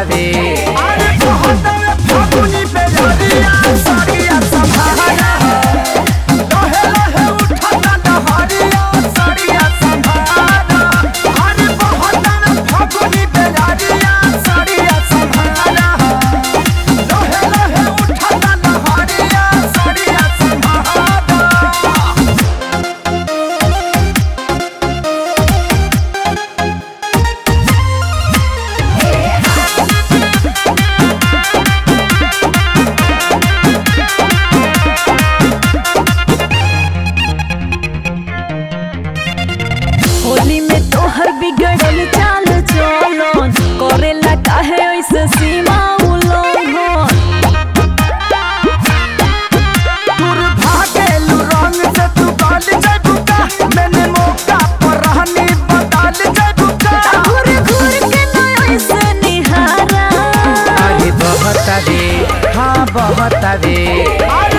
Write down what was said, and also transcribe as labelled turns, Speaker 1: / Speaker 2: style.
Speaker 1: बहतावे
Speaker 2: अरे बहतावे फागुनी पे यारिया साड़िया संभाला लहे लहे उठाता डहरिया साड़िया संभाला अरे बहतावे फागुनी पे यारिया साड़िया संभाला लहे लहे उठाता डहरिया साड़िया संभाला।
Speaker 3: होली में तोहर बिगड़ल चाल चलन करेला काहे ऐसे सीमा उल्लंघन।
Speaker 2: दूर भागेलू रंग से तू गाल जैबू का मैंने मौका पर रहनी बदल जैबू का
Speaker 3: घूर घूर के न ऐसे निहारा
Speaker 1: अरे बहतावे हाँ बहतावे।